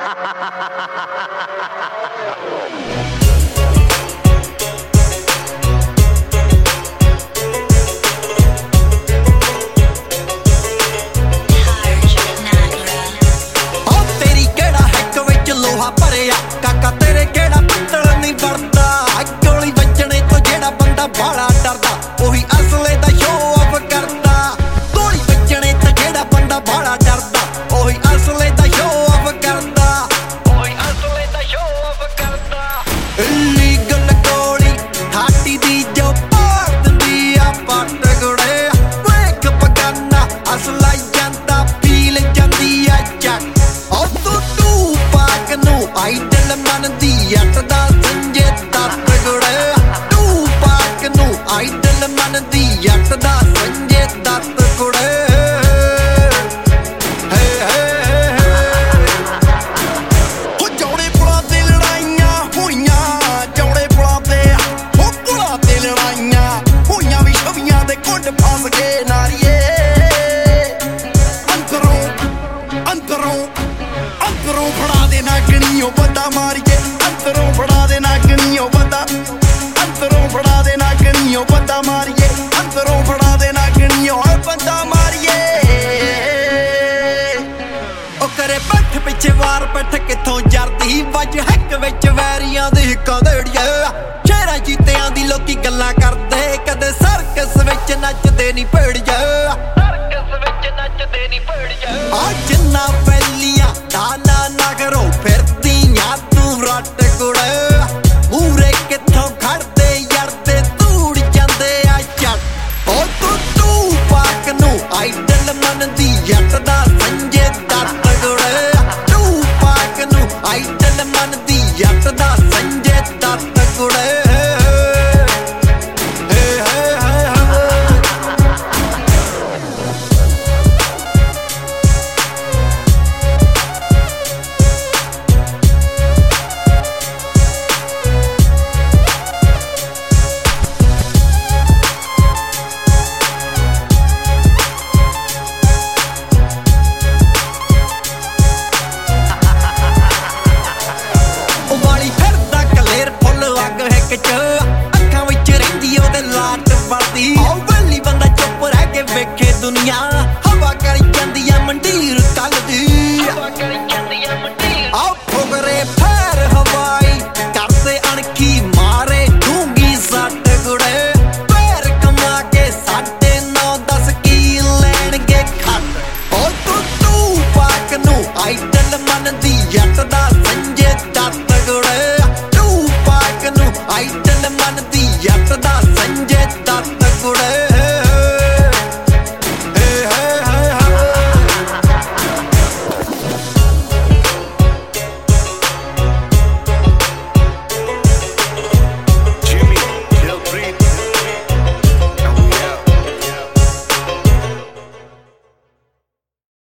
ਕਾਕਾ ਤੇਰੇ ਕਿਹੜਾ ਪਿੱਤਲ ਨਹੀਂ ਵੜਦਾ, ਗੋਲੀ ਵੱਜਣੇ ਤੋਂ ਜਿਹੜਾ ਬੰਦਾ ਬਾਲਾ ਡਰਦਾ ਉਹੀ ਅਸਲੇ ਦਾ ਸ਼ੋਅ ਆਫ ਕਰਦਾ। ਗੋਲੀ ਵੱਜਣੇ ਤੋਂ ਜਿਹੜਾ ਬੰਦਾ ਬਾਲਾ ਡਰਦਾ ਉਹੀ ਅਸਲੇ ਦਾ ਸ਼ੋਅ ਆਫ ਕਰਦਾ, ਉਹੀ ਅਸਲੇ ਦਾ ਸ਼ੋਅ ਆਫ ਕਰਦਾ। ਇਲੀਗਲ ਗੋਲੀ ਹਾਟੀ ਦੀ ਜੋ ਪਾੜ ਦਿੰਦੀ ਆ ਪੱਟ ਗੁੜੇ, ਵੇਖ ਬਗਾਨਾ ਅਸਲਾ ਜਾਂਦਾ ਪੀਲ ਜਾਂਦੀ ਆ ਚੱਕ। ਉਹ ਤੂੰ ਪਾਕ ਨੂੰ ਆਈਡਲ ਮੰਨਦੀ ਅੱਟ ਦਾ ਸੰਜੇ ਦੱਤ ਗੁੜੇ, ਤੂੰ ਪਾਕ ਨੂੰ ਆਈਡਲ ਮੰਨਦੀ ਅੱਟ ਦਾ ਸੰਜੇ ਦੱਤ ਗੁੜੇ। ਜੌੜੇ ਪੁਲਾਂ ਤੇ ਲੜਾਈਆਂ ਹੋਈਆਂ, ਜੌੜੇ ਪੁਲਾਂ ਤੇ ਉਹ ਪੁਲਾਂ ਤੇ ਲੜਾਈਆਂ ਹੋਈਆਂ ਵੀ ਛਵੀਆਂ ਦੇ ਘੁੱਟ ਫਸ ਗਏ ਨਾਰੀਏ। ਅੰਦਰੋਂ ਅੰਦਰੋਂ ਅੰਦਰੋਂ ਫੜਾ ਦੇ ਨਾਗਣੀਓ ਬੰਦਾ ਮਾਰੀਏ, ਅੰਦਰੋਂ ਫੜਾ ਦੇ ਨਾਗਣੀਓ ਬੰਦਾ, ਅੰਦਰੋਂ ਫੜਾ ਦੇ ਨਾਗਣੀਓ ਬੰਦਾ ਮਾਰੀਏ, ਅੰਦਰੋਂ ਫੜਾ ਦੇ ਨਾਗਣੀਓ ਬੰਦਾ ਮਾਰੀਏ। ਉਹ ਕਰੇ ਪੱਠ ਪਿੱਛੇ ਵਾਰ ਪੱਠ ਕਿੱਥੋਂ ਜਰਦੀ, ਵੱਜ ਹੱਕ ਵਿੱਚ ਵੈਰੀਆਂ ਦੇ ਹਿੱਕਾਂ ਦੇੜੀਏ। ਸ਼ਹਿਰਾਂ ਜੀਤਿਆਂ ਦੀ ਲੋਕੀ ਗੱਲਾਂ ਕਰਦੇ, ਕਦੇ ਸਰਕਸ ਵਿੱਚ ਨੱਚਦੇ ਨੀ ਭੇੜੀਏ, ਸਰਕਸ ਵਿੱਚ ਨੱਚਦੇ ਨੀ ਭੇੜੀਏ। ਆ ਜਿੰਨਾ ਪਹਿਲੀਆਂ ਦਾ